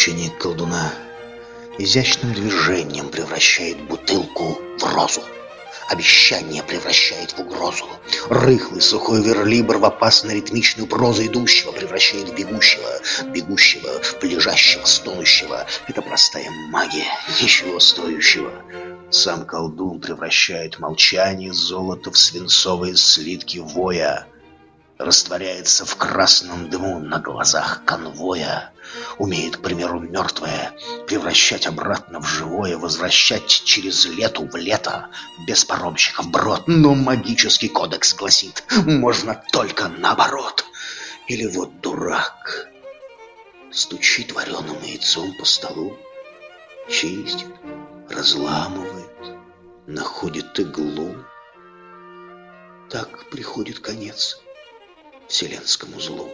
Ученик колдуна изящным движением превращает бутылку в розу. Обещание превращает в угрозу. Рыхлый сухой верлибр в опасной ритмичную прозу идущего превращает в бегущего, бегущего в лежащего, стонущего. Это простая магия, ничего стоящего. Сам колдун превращает молчание золота в свинцовые слитки воя. Растворяется в красном дыму на глазах конвоя. Умеет, к примеру, мертвое превращать обратно в живое, возвращать через лету в лето, без паромщиков брод. Но магический кодекс гласит, можно только наоборот. Или вот дурак стучит вареным яйцом по столу, чистит, разламывает, находит иглу. Так приходит конец вселенскому злу.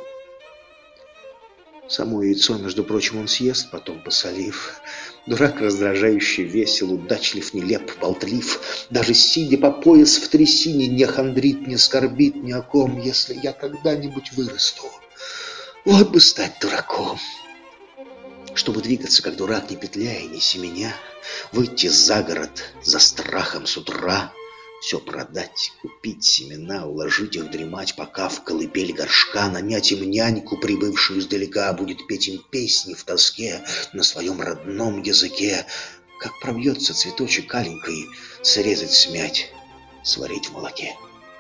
Само яйцо, между прочим, он съест, потом посолив. Дурак раздражающий, весел, удачлив, нелеп, болтлив. Даже сидя по пояс в трясине, не хандрит, не скорбит ни о ком. Если я когда-нибудь вырасту, вот бы стать дураком. Чтобы двигаться, как дурак, не петляя, не семеня, выйти за город за страхом с утра, все продать, купить семена, уложить их дремать, пока в колыбель горшка нанять им няньку, прибывшую издалека, будет петь им песни в тоске на своем родном языке. Как пробьется цветочек аленький, срезать, смять, сварить в молоке.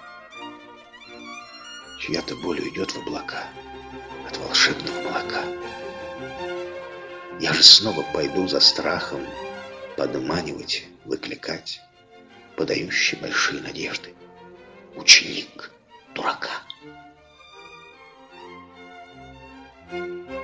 Чья-то боль уйдет в облака от волшебного молока. Я же снова пойду за страхом подманивать, выкликать, подающий большие надежды. Ученик дурака.